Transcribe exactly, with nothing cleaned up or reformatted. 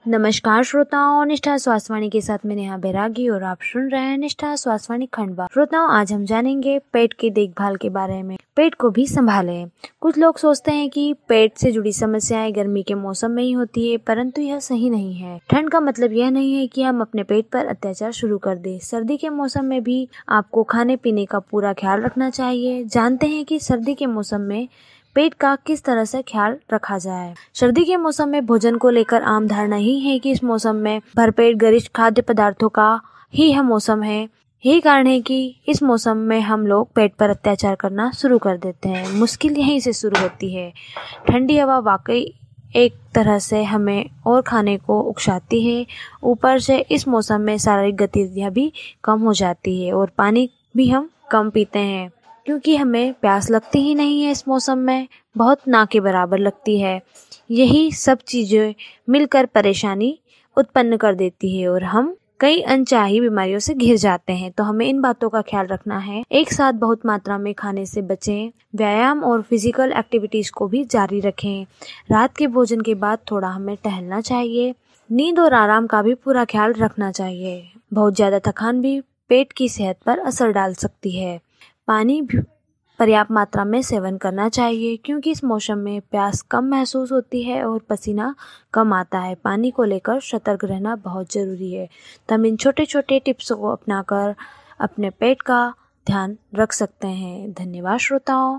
नमस्कार श्रोताओं, निष्ठा स्वास्थ्यवाणी के साथ मैं नेहा बैरागी और आप सुन रहे हैं निष्ठा स्वास्थ्यवाणी खंडवा। श्रोताओं, आज हम जानेंगे पेट की देखभाल के बारे में। पेट को भी संभालें। कुछ लोग सोचते हैं कि पेट से जुड़ी समस्याएं गर्मी के मौसम में ही होती है, परंतु यह सही नहीं है। ठंड का मतलब यह नहीं है कि हम अपने पेट पर अत्याचार शुरू कर दें। सर्दी के मौसम में भी आपको खाने पीने का पूरा ख्याल रखना चाहिए। जानते हैं कि सर्दी के मौसम में पेट का किस तरह से ख्याल रखा जाए। सर्दी के मौसम में भोजन को लेकर आम धारणा ही है कि इस मौसम में भरपेट गरिष्ठ खाद्य पदार्थों का ही यह मौसम है। यही कारण है कि इस मौसम में हम लोग पेट पर अत्याचार करना शुरू कर देते हैं। मुश्किल यहीं से शुरू होती है। ठंडी हवा वाकई एक तरह से हमें और खाने को उकसाती है। ऊपर से इस मौसम में शारीरिक गतिविधियां भी कम हो जाती है और पानी भी हम कम पीते हैं, क्योंकि हमें प्यास लगती ही नहीं है। इस मौसम में बहुत ना के बराबर लगती है। यही सब चीज़ें मिलकर परेशानी उत्पन्न कर देती है और हम कई अनचाही बीमारियों से घिर जाते हैं। तो हमें इन बातों का ख्याल रखना है। एक साथ बहुत मात्रा में खाने से बचें। व्यायाम और फिजिकल एक्टिविटीज़ को भी जारी रखें। रात के भोजन के बाद थोड़ा हमें टहलना चाहिए। नींद और आराम का भी पूरा ख्याल रखना चाहिए। बहुत ज़्यादा थकान भी पेट की सेहत पर असर डाल सकती है। पानी भी पर्याप्त मात्रा में सेवन करना चाहिए, क्योंकि इस मौसम में प्यास कम महसूस होती है और पसीना कम आता है। पानी को लेकर सतर्क रहना बहुत ज़रूरी है। तो हम इन छोटे छोटे टिप्स को अपनाकर अपने पेट का ध्यान रख सकते हैं। धन्यवाद श्रोताओं।